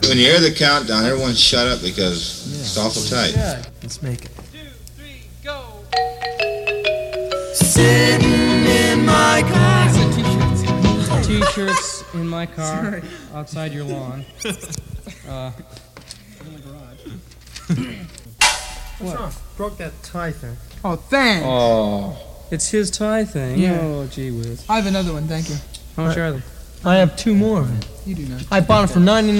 When you hear the countdown, everyone shut up because it's awful tight. Yeah, let's make it. 2, 3, go. Sitting in my car. T-shirts in my car, outside your lawn. In the garage. What's wrong? Broke that tie thing. Oh, thanks. Oh. It's his tie thing. Yeah. Oh, gee whiz. I have another one, thank you. How much are they? I have 2 more. You do not. I bought them for 99